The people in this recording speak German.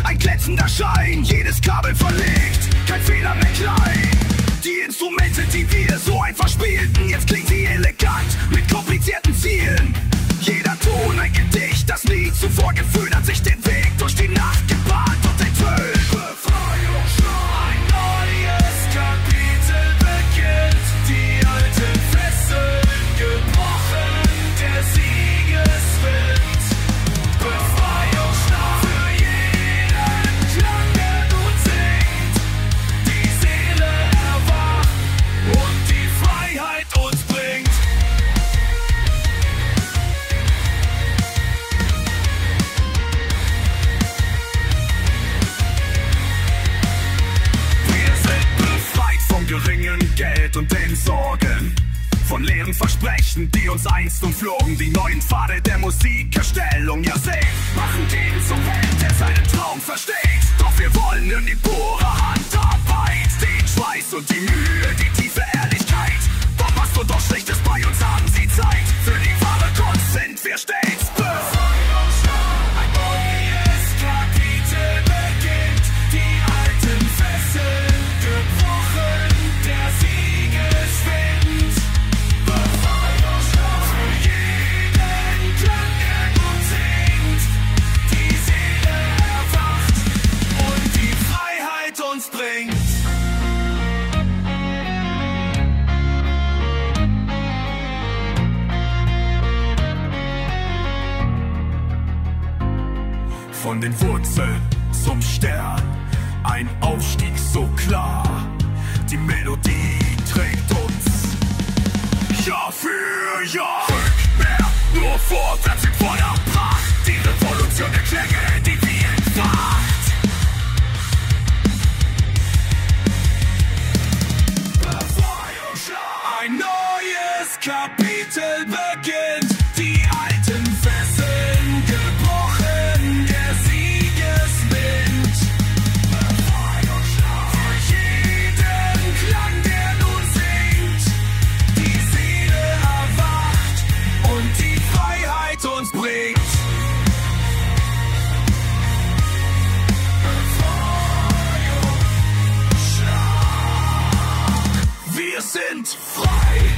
ein glänzender Schein, jedes Kabel verlegt, kein Fehler mehr klein. Die Instrumente, die wir so einfach spielten, jetzt klingt sie elegant mit komplizierten Zielen. Jeder Ton ein Gedicht, das nie zuvor gefühlt hat sich den Weg durch die Nacht gebahnt und enthüllt. Befreiungsschlag, ein neues Kapitel beginnt, die alten Fesseln gebrochen, der Siegeswind. Befreiungsschlag für jeden Klang, der nun singt, die Seele erwacht und die Freiheit uns bringt. Geringen Geld und den Sorgen, von leeren Versprechen, die uns einst umflogen. Die neuen Pfade der Musikerstellung, ja sehen, machen den zum Held, der seinen Traum versteht. Doch wir wollen in die pure Handarbeit, den Schweiß und die Mühe, die tiefe Ehrlichkeit. Doch was du doch Schlechtes bei uns haben sie Zeit. Für die wahre Kunst sind wir stets ein neues Kapitel beginnt, die alten Fesseln gebrochen, der Siegeswind. Befreiungsschlag für jeden Klang, der nun singt, die Seele erwacht und die Freiheit uns bringt. Von den Wurzeln zum Stern, ein Aufstieg so klar. Die Melodie trägt uns Jahr für Jahr. Rückwärts, nur vorwärts in voller Pracht. Die Revolution der Klänge, die wir entfacht. Befreiungsschlag, ein neues Kapitel beginnt. Die alten Fesseln gebrochen, der Siegeswind. Befreiungsschlag für jeden Klang, der nun singt, die Seele erwacht und die Freiheit uns bringt. Befreiungsschlag, wir sind frei.